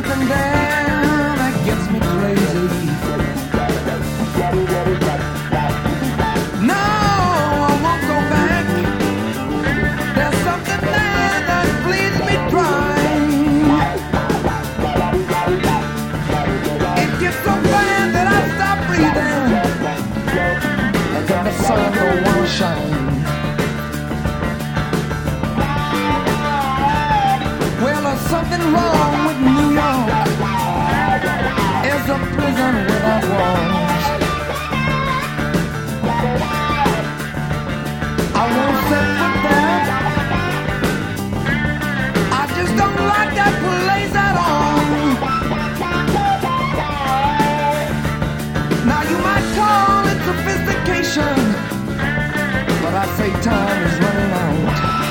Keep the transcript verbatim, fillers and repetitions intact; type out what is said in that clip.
something there that gets me crazy. No, I won't go back. There's something there that bleeds me dry. It gets so bad that I stop breathing, and then the sun don't wanna shine. Well, there's something wrong with New York. It's a prison without walls. I won't set foot there. I just don't like that place at all. Now you might call it sophistication, but I say time is running out.